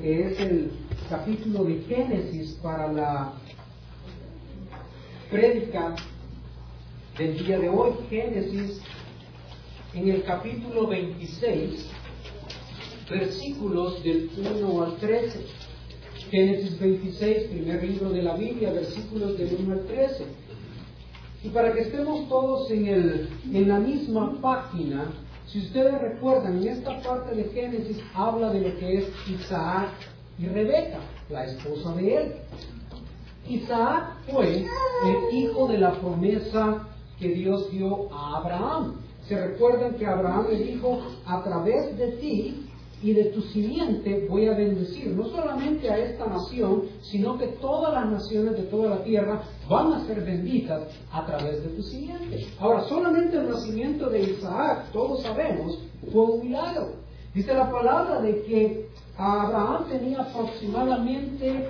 que es el capítulo de Génesis para la prédica del día de hoy. Génesis en el capítulo 26, versículos del 1 al 13. Génesis 26, primer libro de la Biblia, versículos del 1 al 13. Y para que estemos todos en la misma página, si ustedes recuerdan, en esta parte de Génesis habla de lo que es Isaac y Rebeca, la esposa de él. Isaac fue el hijo de la promesa que Dios dio a Abraham. Se recuerdan que Abraham le dijo: a través de ti y de tu simiente voy a bendecir no solamente a esta nación, sino que todas las naciones de toda la tierra van a ser benditas a través de tu simiente. Ahora, solamente el nacimiento de Isaac, todos sabemos, fue un milagro. Dice la palabra de que Abraham tenía aproximadamente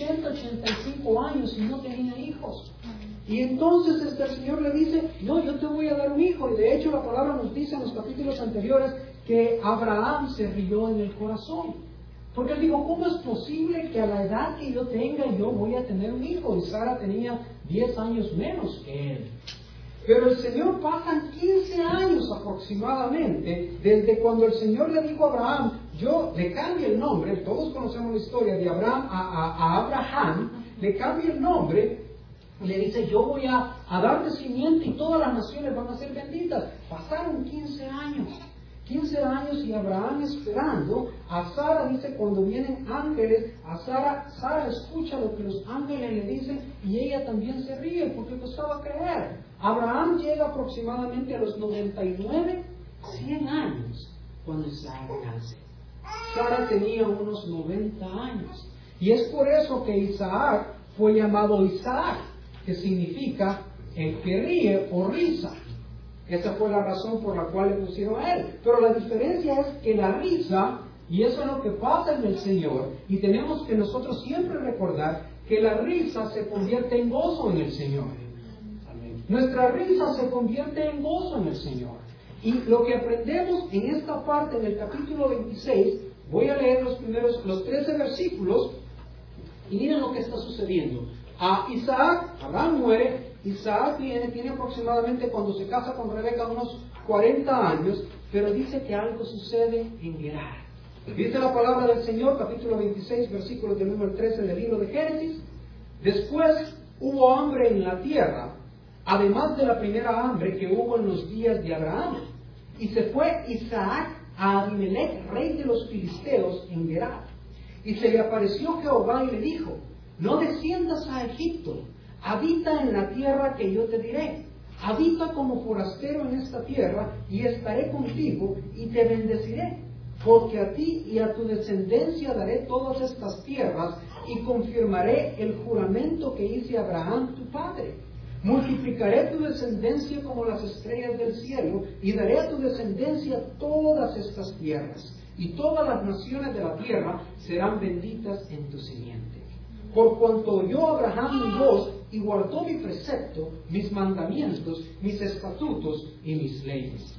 85 años y no tenía hijos. Y entonces el Señor le dice: no, yo te voy a dar un hijo. Y de hecho la palabra nos dice en los capítulos anteriores que Abraham se rió en el corazón. Porque él dijo: ¿cómo es posible que a la edad que yo tenga yo voy a tener un hijo? Y Sara tenía 10 años menos que él. Pero el Señor pasan 15 años aproximadamente desde cuando el Señor le dijo a Abraham: yo le cambio el nombre. Todos conocemos la historia de Abraham a Abraham. Le cambia el nombre. Le dice: yo voy a darte simiente y todas las naciones van a ser benditas. Pasaron 15 años. 15 años y Abraham esperando. A Sara dice, cuando vienen ángeles, a Sara escucha lo que los ángeles le dicen y ella también se ríe porque costaba creer. Abraham llega aproximadamente a los 99, 100 años cuando Isaac nace. Sara tenía unos 90 años. Y es por eso que Isaac fue llamado Isaac, que significa el que ríe o risa. Esa fue la razón por la cual le pusieron a él. Pero la diferencia es que la risa, y eso es lo que pasa en el Señor, y tenemos que nosotros siempre recordar que la risa se convierte en gozo en el Señor. Nuestra risa se convierte en gozo en el Señor. Y lo que aprendemos en esta parte del capítulo 26, voy a leer los 13 versículos, y miren lo que está sucediendo. A Isaac, Abraham muere. Isaac tiene aproximadamente, cuando se casa con Rebeca, unos 40 años, pero dice que algo sucede en Gerar. Dice la palabra del Señor, capítulo 26, versículos del 1 al 13 del libro de Génesis: después hubo hambre en la tierra, además de la primera hambre que hubo en los días de Abraham. Y se fue Isaac a Abimelech, rey de los filisteos, en Gerar. Y se le apareció Jehová y le dijo: no desciendas a Egipto, habita en la tierra que yo te diré. Habita como forastero en esta tierra, y estaré contigo, y te bendeciré. Porque a ti y a tu descendencia daré todas estas tierras, y confirmaré el juramento que hice a Abraham tu padre. Multiplicaré tu descendencia como las estrellas del cielo, y daré a tu descendencia todas estas tierras. Y todas las naciones de la tierra serán benditas en tu simiente. Por cuanto oyó Abraham mi voz y guardó mi precepto, mis mandamientos, mis estatutos y mis leyes.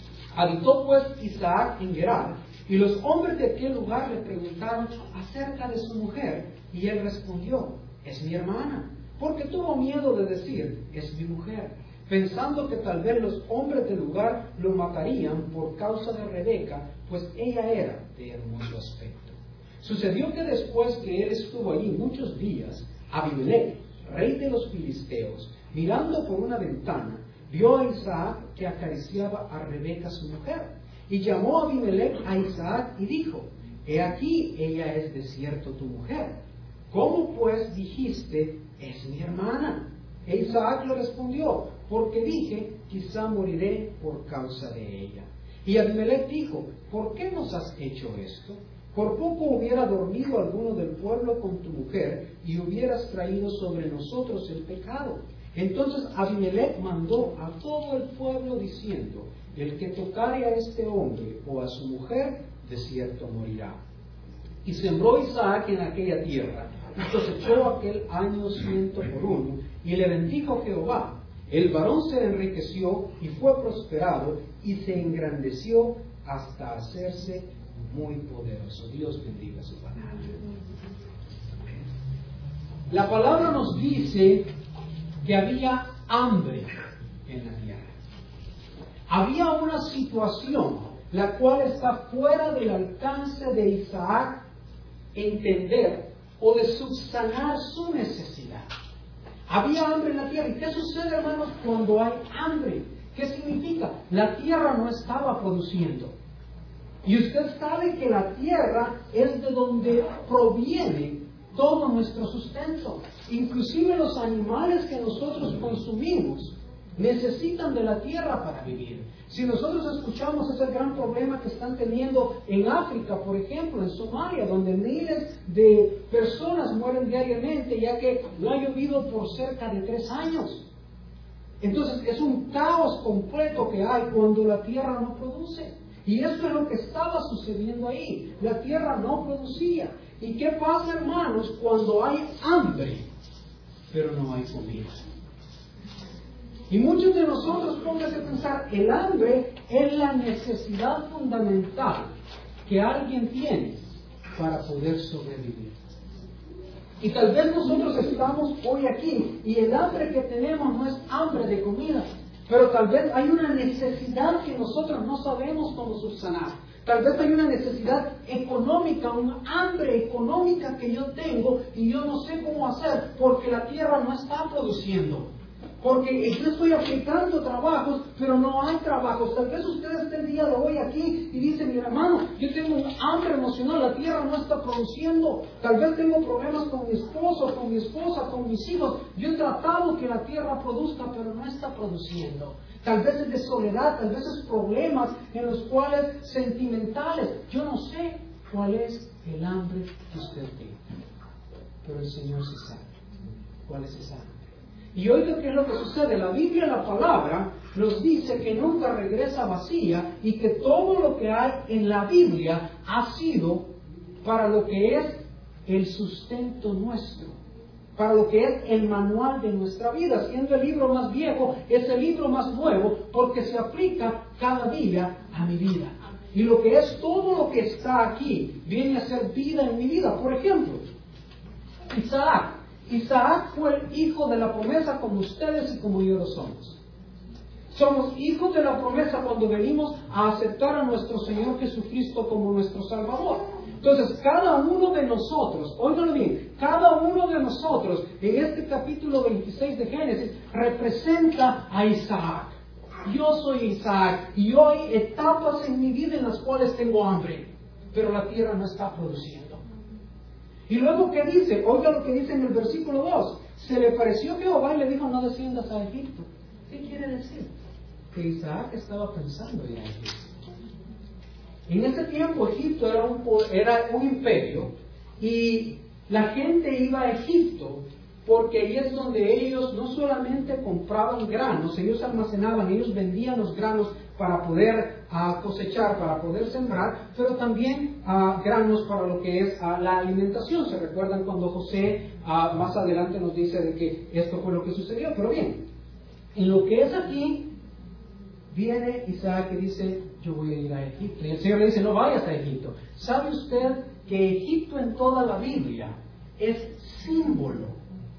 Habitó pues Isaac en Gerar, y los hombres de aquel lugar le preguntaron acerca de su mujer, y él respondió: es mi hermana, porque tuvo miedo de decir: es mi mujer, pensando que tal vez los hombres del lugar lo matarían por causa de Rebeca, pues ella era de hermoso aspecto. Sucedió que después que él estuvo allí muchos días, Abimelech, rey de los filisteos, mirando por una ventana, vio a Isaac que acariciaba a Rebeca su mujer. Y llamó a Abimelech a Isaac y dijo: he aquí, ella es de cierto tu mujer. ¿Cómo pues dijiste: es mi hermana? E Isaac le respondió: porque dije, quizá moriré por causa de ella. Y Abimelech dijo: ¿por qué nos has hecho esto? Por poco hubiera dormido alguno del pueblo con tu mujer, y hubieras traído sobre nosotros el pecado. Entonces Abimelech mandó a todo el pueblo diciendo: el que tocare a este hombre o a su mujer, de cierto morirá. Y sembró Isaac en aquella tierra, y cosechó aquel año 100 por 1, y le bendijo Jehová. El varón se enriqueció y fue prosperado, y se engrandeció hasta hacerse muy poderoso. Dios bendiga su palabra. La palabra nos dice que había hambre en la tierra. Había una situación la cual está fuera del alcance de Isaac entender o de subsanar su necesidad. Había hambre en la tierra. ¿Y qué sucede, hermanos, cuando hay hambre? ¿Qué significa? La tierra no estaba produciendo. Y usted sabe que la tierra es de donde proviene todo nuestro sustento. Inclusive los animales que nosotros consumimos necesitan de la tierra para vivir. Si nosotros escuchamos ese gran problema que están teniendo en África, por ejemplo, en Somalia, donde miles de personas mueren diariamente, ya que no ha llovido por cerca de 3 años. Entonces es un caos completo que hay cuando la tierra no produce. Y eso es lo que estaba sucediendo ahí. La tierra no producía. ¿Y qué pasa, hermanos, cuando hay hambre, pero no hay comida? Y muchos de nosotros, pónganse a pensar, el hambre es la necesidad fundamental que alguien tiene para poder sobrevivir. Y tal vez nosotros estamos hoy aquí y el hambre que tenemos no es hambre de comida, pero tal vez hay una necesidad que nosotros no sabemos cómo subsanar. Tal vez hay una necesidad económica, una hambre económica que yo tengo y yo no sé cómo hacer porque la tierra no está produciendo. Porque yo estoy aplicando trabajos, pero no hay trabajos. Tal vez usted esté el día de hoy aquí y dice, mi hermano, yo tengo un hambre emocional, la tierra no está produciendo. Tal vez tengo problemas con mi esposo, con mi esposa, con mis hijos. Yo he tratado que la tierra produzca, pero no está produciendo. Tal vez es de soledad, tal vez es problemas en los cuales sentimentales. Yo no sé cuál es el hambre que usted tiene. Pero el Señor sí sabe cuál es esa hambre. Y oiga qué es lo que sucede. La Biblia, la palabra, nos dice que nunca regresa vacía y que todo lo que hay en la Biblia ha sido para lo que es el sustento nuestro, para lo que es el manual de nuestra vida. Siendo el libro más viejo, es el libro más nuevo porque se aplica cada día a mi vida. Y lo que es todo lo que está aquí viene a ser vida en mi vida. Por ejemplo, Isaac fue el hijo de la promesa como ustedes y como yo lo somos. Somos hijos de la promesa cuando venimos a aceptar a nuestro Señor Jesucristo como nuestro Salvador. Entonces, cada uno de nosotros, óiganlo bien, cada uno de nosotros en este capítulo 26 de Génesis representa a Isaac. Yo soy Isaac y hoy hay etapas en mi vida en las cuales tengo hambre, pero la tierra no está produciendo. Y luego, ¿qué dice? Oiga lo que dice en el versículo 2. Se le pareció Jehová y le dijo, no desciendas a Egipto. ¿Qué quiere decir? Que Isaac estaba pensando ir a Egipto. En ese tiempo Egipto era un imperio y la gente iba a Egipto porque ahí es donde ellos no solamente compraban granos, ellos almacenaban, ellos vendían los granos para poder cosechar, para poder sembrar, pero también granos para lo que es la alimentación. ¿Se recuerdan cuando José más adelante nos dice de que esto fue lo que sucedió? Pero bien, en lo que es aquí, viene Isaac y dice, yo voy a ir a Egipto. Y el Señor le dice, no vayas a Egipto. ¿Sabe usted que Egipto en toda la Biblia es símbolo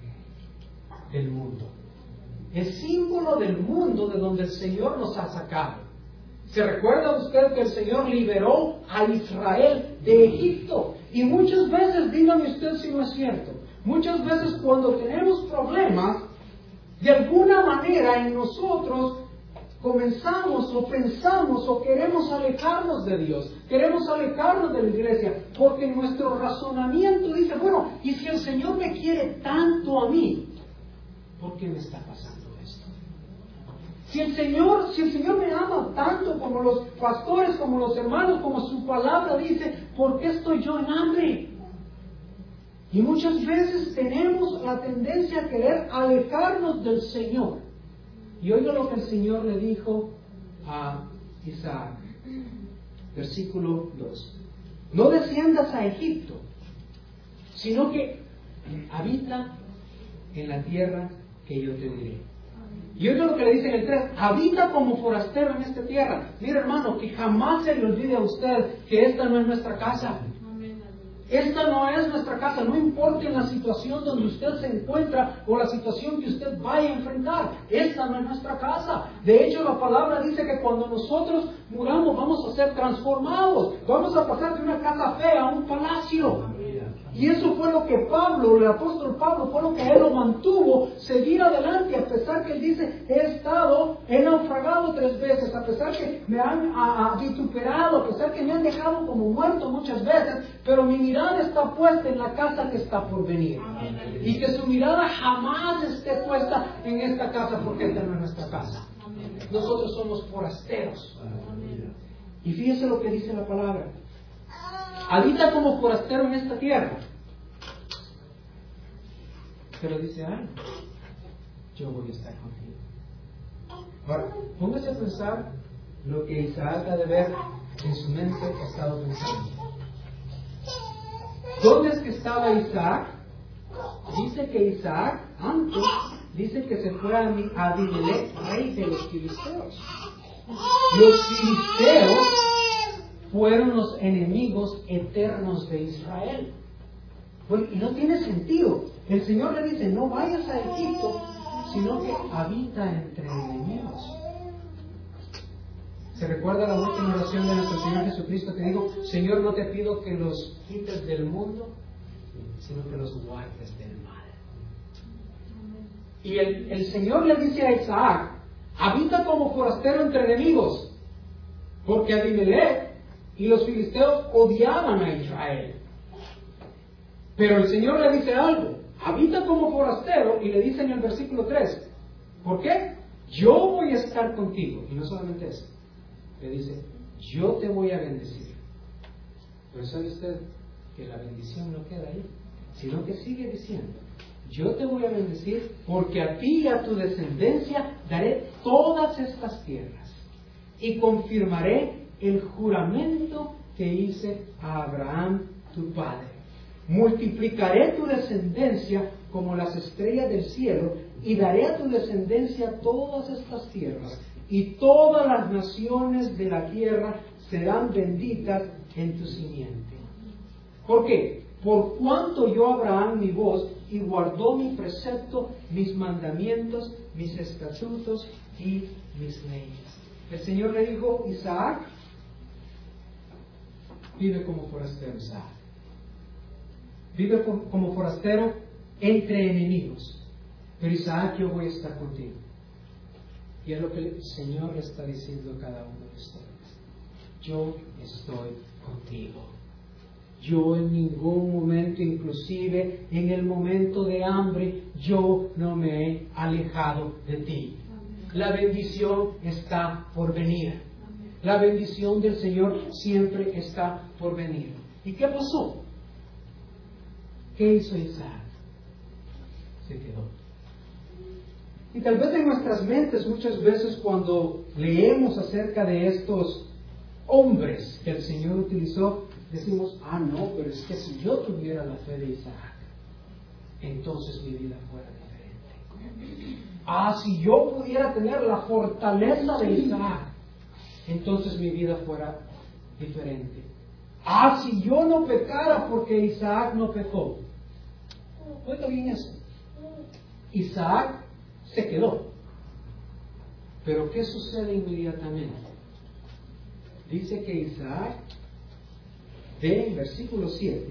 del mundo? Es símbolo del mundo de donde el Señor nos ha sacado. ¿Se recuerda usted que el Señor liberó a Israel de Egipto? Y muchas veces, dígame usted si no es cierto, muchas veces cuando tenemos problemas, de alguna manera en nosotros comenzamos o pensamos o queremos alejarnos de Dios, queremos alejarnos de la iglesia, porque nuestro razonamiento dice, bueno, ¿y si el Señor me quiere tanto a mí? ¿Por qué me está pasando esto? Si el Señor me ama tanto como los pastores, como los hermanos, como su palabra dice, ¿por qué estoy yo en hambre? Y muchas veces tenemos la tendencia a querer alejarnos del Señor. Y oiga lo que el Señor le dijo a Isaac. Versículo 2. No desciendas a Egipto, sino que habita en la tierra que yo te diré. Y oiga lo que le dice en el 3, habita como forastero en esta tierra. Mira hermano, que jamás se le olvide a usted que esta no es nuestra casa. Esta no es nuestra casa, no importa en la situación donde usted se encuentra o la situación que usted vaya a enfrentar. Esta no es nuestra casa. De hecho, la palabra dice que cuando nosotros muramos vamos a ser transformados. Vamos a pasar de una casa fea a un palacio. Y eso fue lo que Pablo, el apóstol Pablo, fue lo que él lo mantuvo seguir adelante, a pesar que él dice, he naufragado 3 veces, a pesar que me han vituperado, a pesar que me han dejado como muerto muchas veces, pero mi mirada está puesta en la casa que está por venir. Y que su mirada jamás esté puesta en esta casa, porque esta no es nuestra casa. Nosotros somos forasteros. Y fíjese lo que dice la palabra. Habita como forastero en esta tierra. Pero dice algo. Yo voy a estar contigo. Ahora, póngase a pensar lo que Isaac ha de ver en su mente ha estado pensando. ¿Dónde es que estaba Isaac? Dice que Isaac, antes, dice que se fue a Abimelech, rey de los filisteos. Los filisteos fueron los enemigos eternos de Israel. Bueno, y no tiene sentido. El Señor le dice, no vayas a Egipto, sino que habita entre enemigos. ¿Se recuerda la última oración de nuestro Señor Jesucristo que dijo, Señor, no te pido que los quites del mundo, sino que los guardes del mal? Y el Señor le dice a Isaac, habita como forastero entre enemigos, porque Abimelech y los filisteos odiaban a Israel. Pero el Señor le dice algo, habita como forastero, y le dice en el versículo 3, ¿por qué? Yo voy a estar contigo. Y no solamente eso, le dice, yo te voy a bendecir. Pero ¿sabe usted que la bendición no queda ahí? Sino que sigue diciendo, yo te voy a bendecir porque a ti y a tu descendencia daré todas estas tierras y confirmaré el juramento que hice a Abraham tu padre. Multiplicaré tu descendencia como las estrellas del cielo y daré a tu descendencia todas estas tierras y todas las naciones de la tierra serán benditas en tu simiente. ¿Por qué? Por cuanto oyó Abraham mi voz y guardó mi precepto, mis mandamientos, mis estatutos y mis leyes. El Señor le dijo, Isaac, vive como forastero, Isaac. Vive como forastero entre enemigos. Pero Isaac, yo voy a estar contigo. Y es lo que el Señor le está diciendo a cada uno de ustedes. Yo estoy contigo. Yo en ningún momento, inclusive en el momento de hambre, yo no me he alejado de ti. La bendición está por venir. La bendición del Señor siempre está por venir. ¿Y qué pasó? ¿Qué hizo Isaac? Se quedó. Y tal vez en nuestras mentes muchas veces cuando leemos acerca de estos hombres que el Señor utilizó, decimos, no, pero es que si yo tuviera la fe de Isaac, entonces mi vida fuera diferente. Si yo pudiera tener la fortaleza de Isaac, entonces mi vida fuera diferente. Si yo no pecara porque Isaac no pecó. Oiga bien eso. Isaac se quedó. Pero ¿qué sucede inmediatamente? Dice que Isaac ve en versículo 7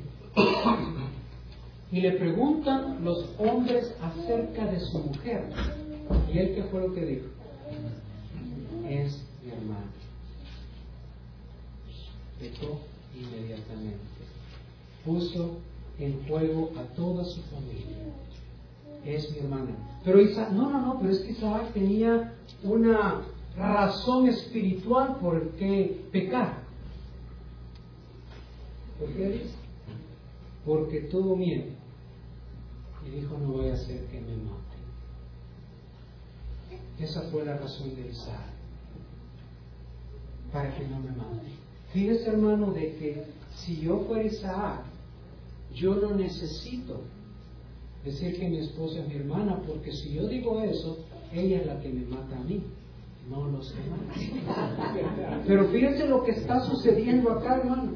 y le preguntan los hombres acerca de su mujer. ¿Y él qué fue lo que dijo? Es mi hermana. Pecó inmediatamente. Puso en juego a toda su familia. Es mi hermana. Pero Isaac, pero es que Isaac tenía una razón espiritual por qué pecar. ¿Por qué dice? Porque tuvo miedo y dijo, no voy a hacer que me maten. Esa fue la razón de Isaac, para que no me maten. Fíjese, hermano, de que si yo fuera Isaac, yo no necesito decir que mi esposa es mi hermana, porque si yo digo eso, ella es la que me mata a mí, no los demás. Pero fíjense lo que está sucediendo acá, hermano.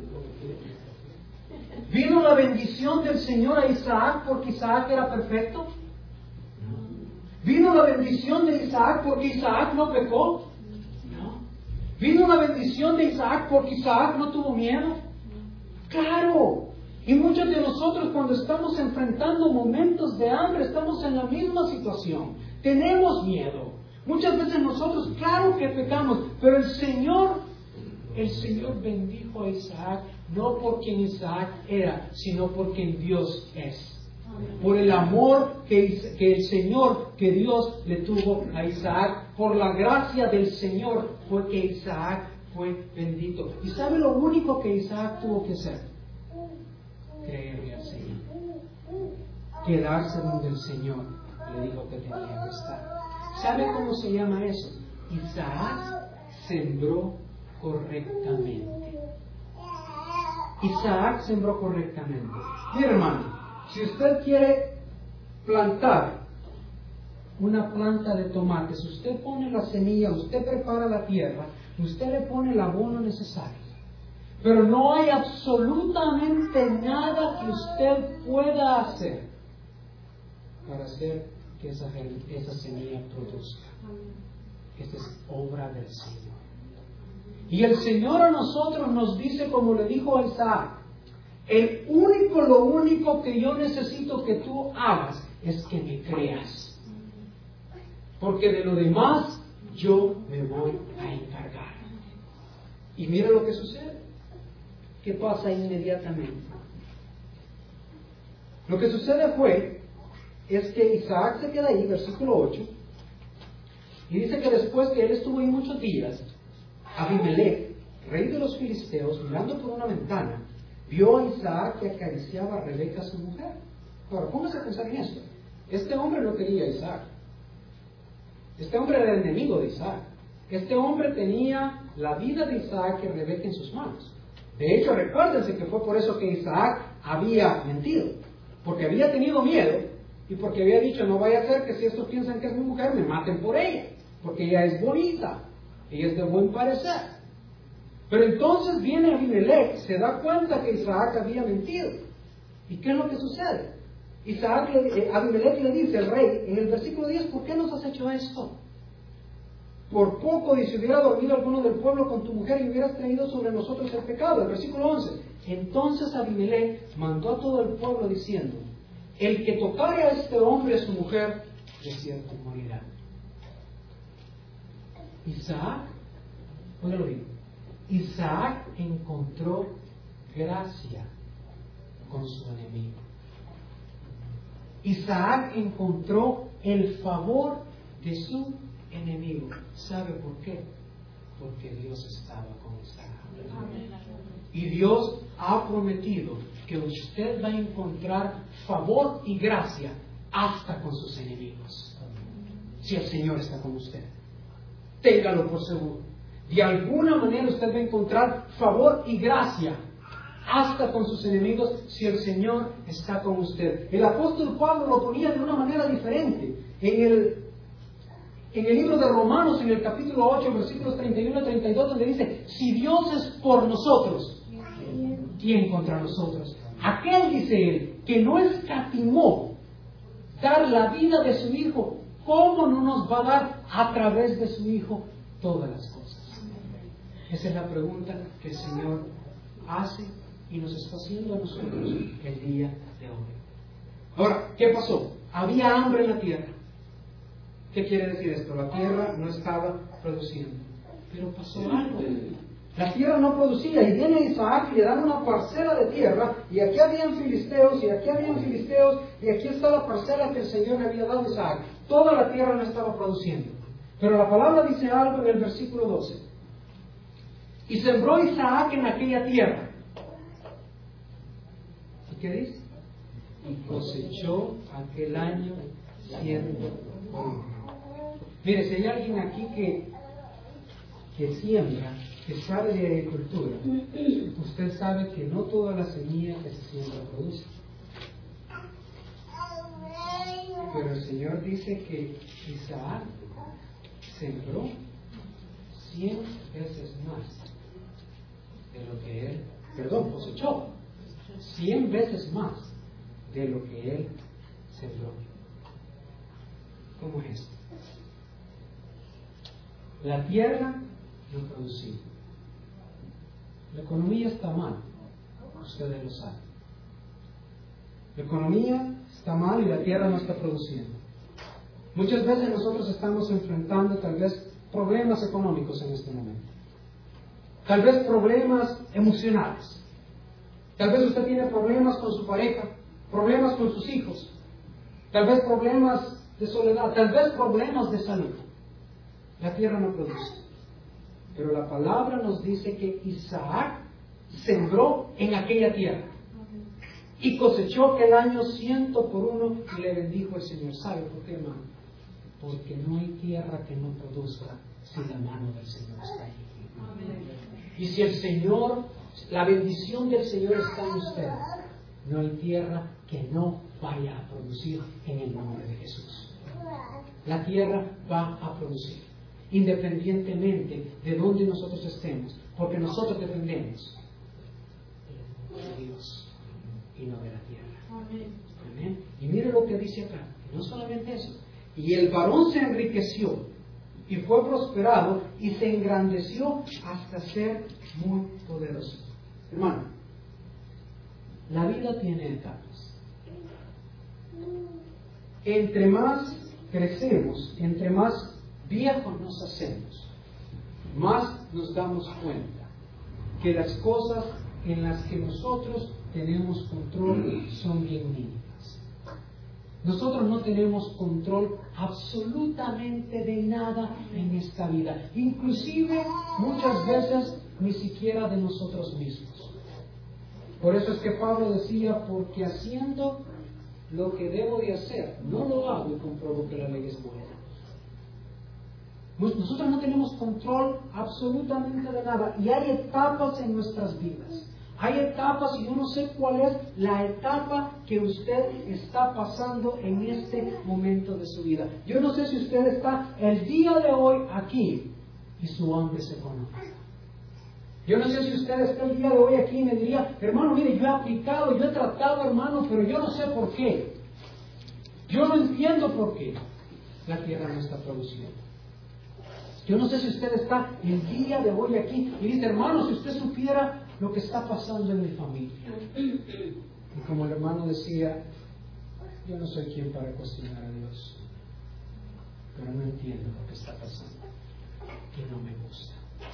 ¿Vino la bendición del Señor a Isaac porque Isaac era perfecto? ¿Vino la bendición de Isaac porque Isaac no pecó? No. ¿Vino la bendición de Isaac porque Isaac no tuvo miedo? Claro. Y muchos de nosotros, cuando estamos enfrentando momentos de hambre, estamos en la misma situación. Tenemos miedo. Muchas veces nosotros, claro que pecamos, pero el Señor bendijo a Isaac, no por quien Isaac era, sino por quien Dios es. Por el amor que el Señor, que Dios le tuvo a Isaac, por la gracia del Señor, fue que Isaac fue bendito. ¿Y sabe lo único que Isaac tuvo que hacer? Creerle al Señor, quedarse donde el Señor le dijo que tenía que estar. ¿Sabe cómo se llama eso? Isaac sembró correctamente. Isaac sembró correctamente. Mira, hermano, si usted quiere plantar una planta de tomates, usted pone la semilla, usted prepara la tierra, usted le pone el abono necesario. Pero no hay absolutamente nada que usted pueda hacer para hacer que esa semilla produzca. Esta es obra del Señor. Y el Señor a nosotros nos dice, como le dijo a Isaac, lo único que yo necesito que tú hagas es que me creas. Porque de lo demás yo me voy a encargar. Y mira lo que sucede. ¿Qué pasa inmediatamente? Lo que sucede es que Isaac se queda ahí, versículo 8, y dice que después que él estuvo ahí muchos días, Abimelech, rey de los filisteos, mirando por una ventana, vio a Isaac que acariciaba a Rebeca, su mujer. Ahora, póngase a pensar en esto. Este hombre no quería a Isaac. Este hombre era el enemigo de Isaac. Este hombre tenía la vida de Isaac y Rebeca en sus manos. De hecho, recuérdense que fue por eso que Isaac había mentido. Porque había tenido miedo y porque había dicho, no vaya a ser que si estos piensan que es mi mujer, me maten por ella. Porque ella es bonita, ella es de buen parecer. Pero entonces viene Abimelech, se da cuenta que Isaac había mentido. ¿Y qué es lo que sucede? Abimelech le dice al rey, en el versículo 10, ¿por qué nos has hecho esto? Por poco, y si hubiera dormido alguno del pueblo con tu mujer y hubieras traído sobre nosotros el pecado. El versículo 11. Entonces Abimelech mandó a todo el pueblo diciendo, el que tocare a este hombre a su mujer, de cierto morirá. Isaac encontró gracia con su enemigo. Isaac encontró el favor de su enemigo. ¿Sabe por qué? Porque Dios estaba con Isaac. Y Dios ha prometido que usted va a encontrar favor y gracia hasta con sus enemigos. Si el Señor está con usted, téngalo por seguro. De alguna manera usted va a encontrar favor y gracia hasta con sus enemigos si el Señor está con usted. El apóstol Pablo lo ponía de una manera diferente. En el libro de Romanos, en el capítulo 8, versículos 31 y 32, donde dice, si Dios es por nosotros, ¿quién contra nosotros? Aquel, dice él, que no escatimó dar la vida de su Hijo, ¿cómo no nos va a dar a través de su Hijo todas las cosas? Esa es la pregunta que el Señor hace y nos está haciendo a nosotros el día de hoy. Ahora, ¿qué pasó? Había hambre en la tierra. ¿Qué quiere decir esto? La tierra no estaba produciendo. Pero pasó algo. La tierra no producía y viene Isaac y le dan una parcela de tierra y aquí habían filisteos y aquí habían filisteos y aquí está la parcela que el Señor le había dado a Isaac. Toda la tierra no estaba produciendo. Pero la palabra dice algo en el versículo 12. Y sembró Isaac en aquella tierra. ¿Y qué dice? Y cosechó aquel año 100 por. Mire, si hay alguien aquí que siembra, que sabe de agricultura, usted sabe que no toda la semilla que se siembra produce. Pero el Señor dice que Isaac sembró 100 veces más de lo que él, cosechó 100 veces más de lo que él sembró. ¿Cómo es esto? La tierra no producía. La economía está mal, ustedes lo saben. La economía está mal y la tierra no está produciendo. Muchas veces nosotros estamos enfrentando tal vez problemas económicos en este momento. Tal vez problemas emocionales. Tal vez usted tiene problemas con su pareja, problemas con sus hijos, tal vez problemas de soledad, tal vez problemas de salud. La tierra no produce. Pero la palabra nos dice que Isaac sembró en aquella tierra y cosechó que el año 100 por 1 y le bendijo el Señor. ¿Sabe por qué, hermano? Porque no hay tierra que no produzca si la mano del Señor está allí. Y si el Señor, la bendición del Señor está en usted, no hay tierra que no vaya a producir en el nombre de Jesús. La tierra va a producir, independientemente de donde nosotros estemos, porque nosotros dependemos de Dios y no de la tierra. Amén. Y mire lo que dice acá, y no solamente eso. Y el varón se enriqueció y fue prosperado y se engrandeció hasta ser muy poderoso. Hermano, la vida tiene etapas. Entre más crecemos, entre más viejos nos hacemos, más nos damos cuenta que las cosas en las que nosotros tenemos control son bien mínimas. Nosotros no tenemos control absolutamente de nada en esta vida, inclusive muchas veces ni siquiera de nosotros mismos. Por eso es que Pablo decía, porque haciendo lo que debo de hacer, no lo hago y compruebo que la ley es buena. Nosotros no tenemos control absolutamente de nada y hay etapas en nuestras vidas. Hay etapas y yo no sé cuál es la etapa que usted está pasando en este momento de su vida. Yo no sé si usted está el día de hoy aquí y su hambre se conoce. Yo no sé si usted está el día de hoy aquí y me diría, hermano, mire, yo he aplicado, yo he tratado, hermano, pero yo no sé por qué. Yo no entiendo por qué la tierra no está produciendo. Yo no sé si usted está el día de hoy aquí y dice, hermano, si usted supiera lo que está pasando en mi familia. Y como el hermano decía, yo no soy quien para cuestionar a Dios, pero no entiendo lo que está pasando y no me gusta.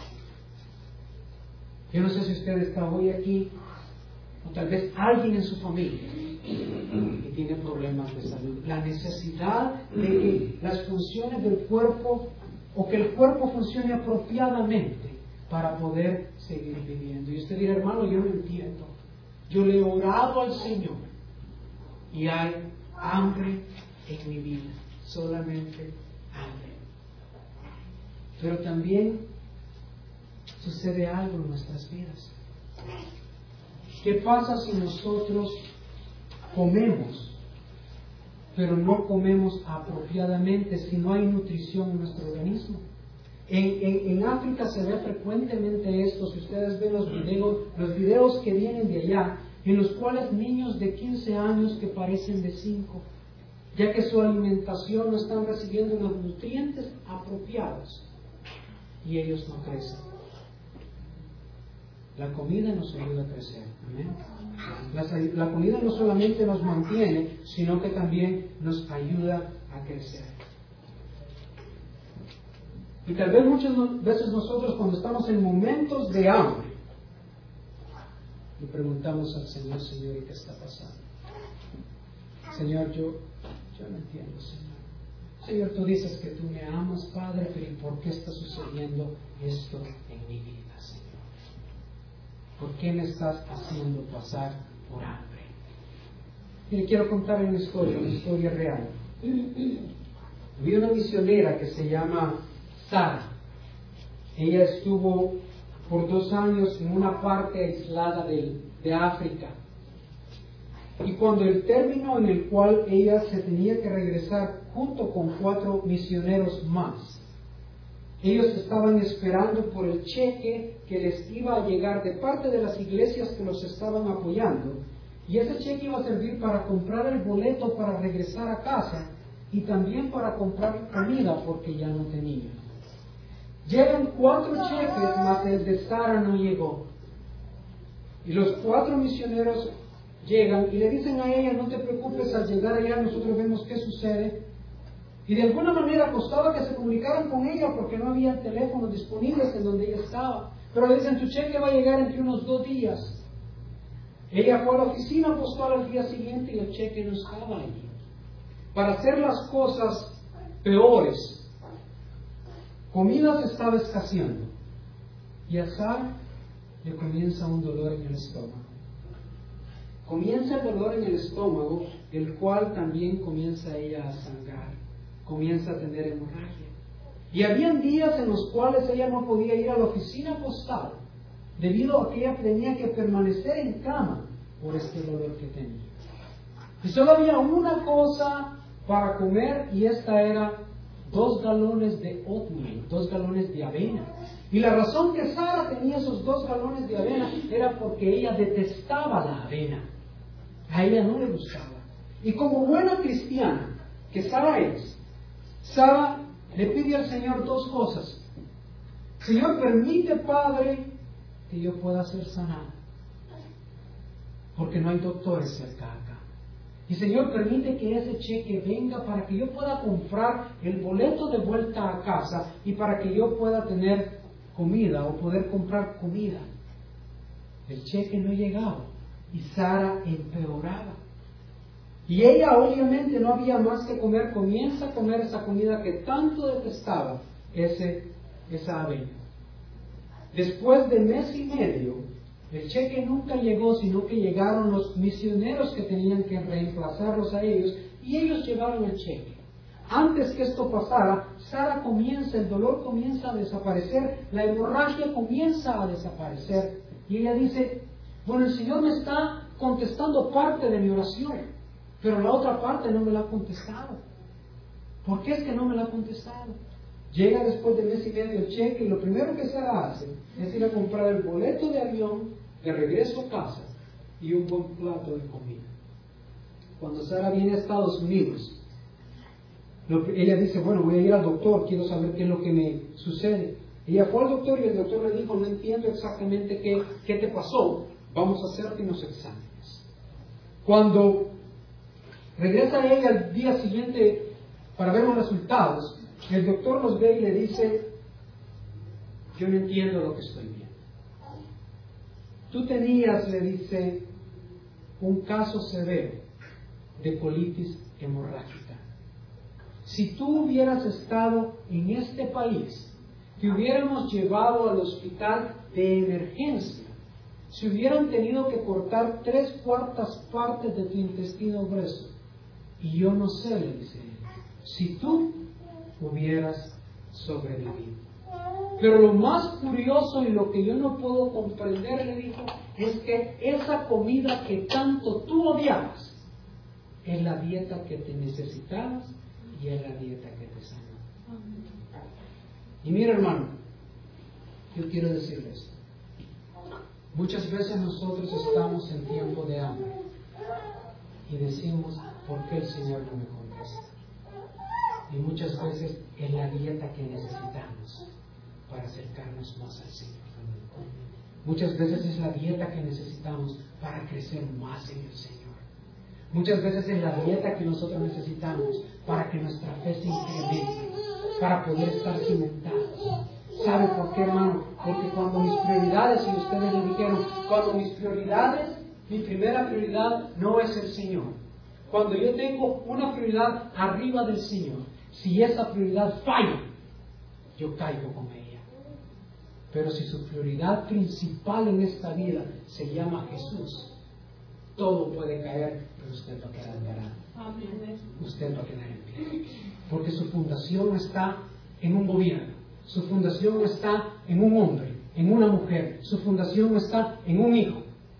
Yo no sé si usted está hoy aquí, o tal vez alguien en su familia que tiene problemas de salud. La necesidad de que las funciones del cuerpo, o que el cuerpo funcione apropiadamente para poder seguir viviendo. Y usted dirá, hermano, yo no entiendo. Yo le he orado al Señor y hay hambre en mi vida, solamente hambre. Pero también sucede algo en nuestras vidas. ¿Qué pasa si nosotros comemos, pero no comemos apropiadamente, si no hay nutrición en nuestro organismo? En África se ve frecuentemente esto. Si ustedes ven los videos que vienen de allá, en los cuales niños de 15 años que parecen de 5, ya que su alimentación no están recibiendo los nutrientes apropiados y ellos no crecen. La comida nos ayuda a crecer. ¿Amén? La comida no solamente nos mantiene, sino que también nos ayuda a crecer. Y tal vez muchas veces nosotros, cuando estamos en momentos de hambre, le preguntamos al Señor, Señor, ¿y qué está pasando? Señor, yo no entiendo, Señor. Señor, tú dices que tú me amas, Padre, pero ¿y por qué está sucediendo esto en mi vida, Señor? ¿Por qué me estás haciendo pasar por hambre? Mire, quiero contar una historia real. Había una misionera que se llama Sara. Ella estuvo por 2 años en una parte aislada de África. Y cuando el término en el cual ella se tenía que regresar junto con 4 misioneros más, ellos estaban esperando por el cheque que les iba a llegar de parte de las iglesias que los estaban apoyando. Y ese cheque iba a servir para comprar el boleto para regresar a casa y también para comprar comida porque ya no tenían. Llegan 4 cheques, mas el de Sara no llegó. Y los 4 misioneros llegan y le dicen a ella: no te preocupes, al llegar allá nosotros vemos qué sucede. Y de alguna manera costaba que se comunicaran con ella porque no había teléfonos disponibles en donde ella estaba. Pero le dicen: tu cheque va a llegar entre unos 2 días. Ella fue a la oficina postal al día siguiente y el cheque no estaba allí. Para hacer las cosas peores, comida se estaba escaseando. Y a Sara le comienza un dolor en el estómago. Comienza el dolor en el estómago, el cual también comienza ella a sangrar. Comienza a tener hemorragia. Y habían días en los cuales ella no podía ir a la oficina postal, debido a que ella tenía que permanecer en cama por este dolor que tenía. Y solo había una cosa para comer, y esta era 2 galones de oatmeal, 2 galones de avena. Y la razón que Sara tenía esos 2 galones de avena era porque ella detestaba la avena. A ella no le gustaba. Y como buena cristiana que Sara es, Sara le pide al Señor 2 cosas. Señor, permite, Padre, que yo pueda ser sanada, porque no hay doctores cerca acá. Y Señor, permite que ese cheque venga para que yo pueda comprar el boleto de vuelta a casa y para que yo pueda tener comida o poder comprar comida. El cheque no llegaba y Sara empeoraba. Y ella obviamente no había más que comer, comienza a comer esa comida que tanto detestaba, esa avena. Después de 1 mes y medio, el cheque nunca llegó, sino que llegaron los misioneros que tenían que reemplazarlos a ellos, y ellos llevaron el cheque. Antes que esto pasara, Sara el dolor comienza a desaparecer, la hemorragia comienza a desaparecer, y ella dice: bueno, el Señor me está contestando parte de mi oración, pero la otra parte no me la ha contestado. ¿Por qué es que no me la ha contestado? Llega después de 1 mes y medio el cheque, y lo primero que Sara hace es ir a comprar el boleto de avión de regreso a casa y un buen plato de comida. Cuando Sara viene a Estados Unidos, ella dice: bueno, voy a ir al doctor, quiero saber qué es lo que me sucede. Ella fue al doctor y el doctor le dijo: no entiendo exactamente qué te pasó, vamos a hacerte unos exámenes. Cuando regresa ella al día siguiente para ver los resultados, el doctor los ve y le dice: yo no entiendo lo que estoy viendo. Tú tenías, le dice, un caso severo de colitis hemorrágica. Si tú hubieras estado en este país, te hubiéramos llevado al hospital de emergencia. Se hubieran tenido que cortar 3/4 partes de tu intestino grueso. Y yo no sé, le dice él, si tú hubieras sobrevivido. Pero lo más curioso y lo que yo no puedo comprender, le dijo, es que esa comida que tanto tú odiabas es la dieta que te necesitabas y es la dieta que te sanó. Y mira, hermano, yo quiero decirles, muchas veces nosotros estamos en tiempo de hambre y decimos: ¿por qué el Señor no me contesta? Y muchas veces es la dieta que necesitamos para acercarnos más al Señor. Muchas veces es la dieta que necesitamos para crecer más en el Señor. Muchas veces es la dieta que nosotros necesitamos para que nuestra fe se incremente, para poder estar cimentados. ¿Sabe por qué, hermano? Porque cuando mis prioridades, y ustedes lo dijeron, cuando mis prioridades, mi primera prioridad no es el Señor. Cuando yo tengo una prioridad arriba del Señor, si esa prioridad falla, yo caigo con ella. Pero si su prioridad principal en esta vida se llama Jesús, todo puede caer, pero usted va a quedar parado. Usted va a quedar en pie. Porque su fundación no está en un gobierno, su fundación no está en un hombre, en una mujer, su fundación no está en un hijo,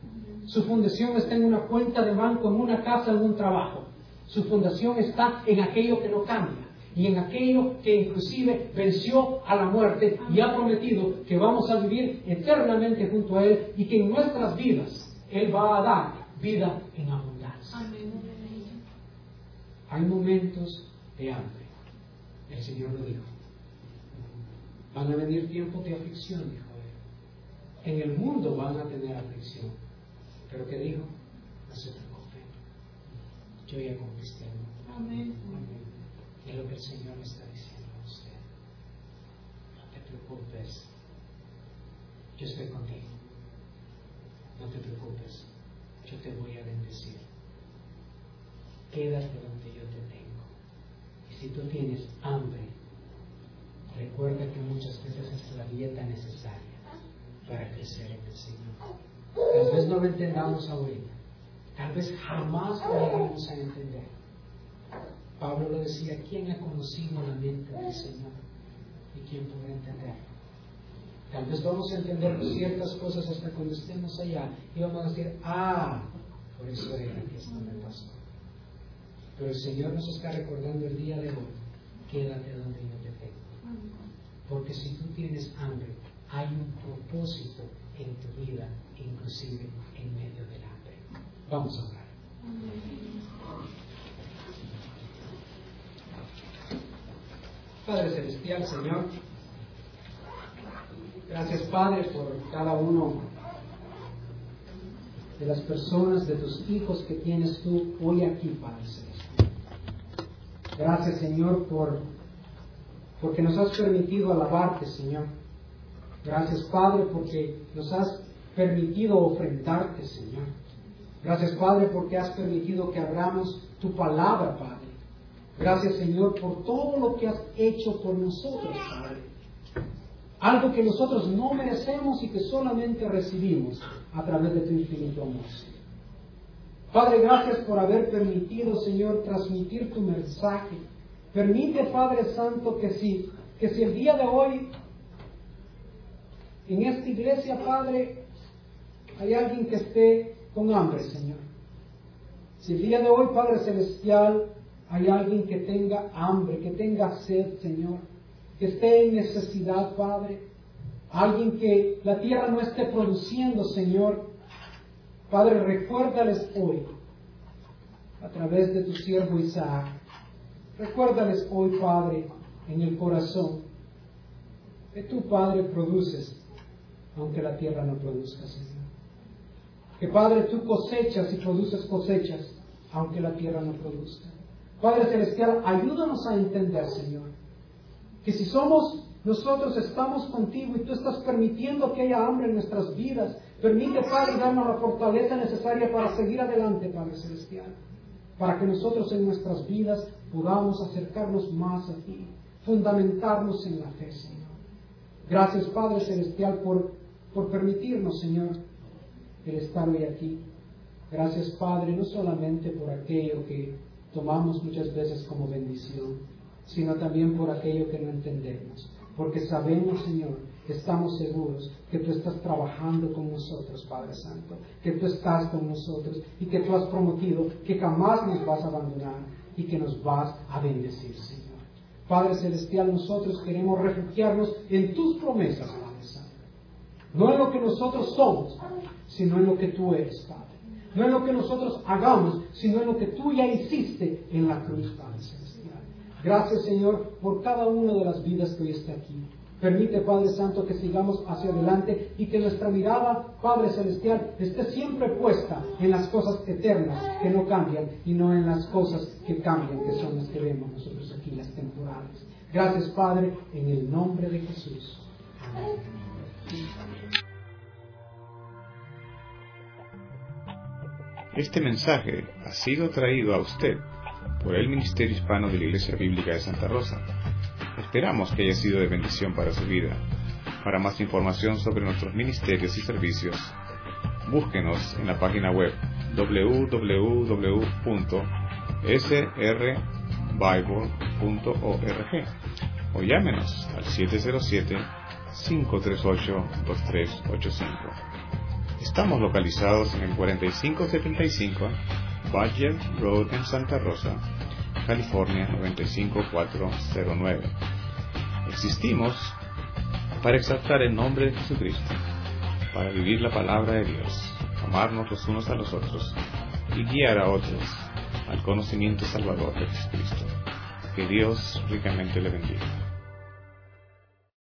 Su fundación no está en una cuenta de banco, en una casa, en un trabajo. Su fundación está en aquello que no cambia y en aquello que inclusive venció a la muerte y ha prometido que vamos a vivir eternamente junto a Él y que en nuestras vidas Él va a dar vida en abundancia. Hay momentos de hambre. El Señor lo dijo. Van a venir tiempos de aflicción, dijo Él. En el mundo van a tener aflicción. Pero ¿qué dijo? No se preocupen. Yo ya conquisté el mundo. Amén. Es lo que el Señor me está diciendo a usted. No te preocupes. Yo estoy contigo. No te preocupes. Yo te voy a bendecir. Quédate donde yo te tengo. Y si tú tienes hambre, recuerda que muchas veces es la dieta necesaria para crecer en el Señor. Tal vez no lo entendamos ahorita. Tal vez jamás lo lleguemos a entender. Pablo lo decía, ¿quién ha conocido la mente del Señor? ¿Y quién puede entenderlo? Tal vez vamos a entender ciertas cosas hasta cuando estemos allá y vamos a decir, por eso era que esto me pasó. Pero el Señor nos está recordando el día de hoy, quédate donde yo te tengo. Porque si tú tienes hambre, hay un propósito en tu vida, inclusive en medio del hambre. Vamos a orar. Padre Celestial, Señor, gracias, Padre, por cada uno de las personas, de tus hijos que tienes tú hoy aquí, Padre Celestial. Gracias, Señor, porque nos has permitido alabarte, Señor. Gracias, Padre, porque nos has permitido ofrendarte, Señor. Gracias, Padre, porque has permitido que abramos tu palabra, Padre. Gracias, Señor, por todo lo que has hecho por nosotros, Padre. Algo que nosotros no merecemos y que solamente recibimos a través de tu infinito amor, Señor. Padre, gracias por haber permitido, Señor, transmitir tu mensaje. Permite, Padre Santo, que si el día de hoy en esta iglesia, Padre, hay alguien que esté con hambre, Señor. Si el día de hoy, Padre Celestial, hay alguien que tenga hambre, que tenga sed, Señor, que esté en necesidad, Padre, alguien que la tierra no esté produciendo, Señor, Padre, recuérdales hoy, a través de tu siervo Isaac, recuérdales hoy, Padre, en el corazón, que tú, Padre, produces, aunque la tierra no produzca, Señor. Que, Padre, tú cosechas y produces cosechas, aunque la tierra no produzca. Padre Celestial, ayúdanos a entender, Señor, que si nosotros estamos contigo y tú estás permitiendo que haya hambre en nuestras vidas, permite, Padre, darnos la fortaleza necesaria para seguir adelante, Padre Celestial, para que nosotros en nuestras vidas podamos acercarnos más a ti, fundamentarnos en la fe, Señor. Gracias, Padre Celestial, por permitirnos, Señor, el estar hoy aquí. Gracias, Padre, no solamente por aquello que tomamos muchas veces como bendición, sino también por aquello que no entendemos. Porque sabemos, Señor, estamos seguros que tú estás trabajando con nosotros, Padre Santo, que tú estás con nosotros y que tú has prometido que jamás nos vas a abandonar y que nos vas a bendecir, Señor. Padre Celestial, nosotros queremos refugiarnos en tus promesas, Padre Santo. No en lo que nosotros somos, sino en lo que tú eres, Padre. No en lo que nosotros hagamos, sino en lo que tú ya hiciste en la cruz, Padre Celestial. Gracias, Señor, por cada una de las vidas que hoy está aquí. Permite, Padre Santo, que sigamos hacia adelante y que nuestra mirada, Padre Celestial, esté siempre puesta en las cosas eternas que no cambian y no en las cosas que cambian, que son las que vemos nosotros aquí, las temporales. Gracias, Padre, en el nombre de Jesús. Amén. Este mensaje ha sido traído a usted por el Ministerio Hispano de la Iglesia Bíblica de Santa Rosa. Esperamos que haya sido de bendición para su vida. Para más información sobre nuestros ministerios y servicios, búsquenos en la página web www.srbible.org o llámenos al 707-538-2385. Estamos localizados en el 4575 Badger Road en Santa Rosa, California 95409. Existimos para exaltar el nombre de Jesucristo, para vivir la palabra de Dios, amarnos los unos a los otros y guiar a otros al conocimiento salvador de Jesucristo. Que Dios ricamente le bendiga.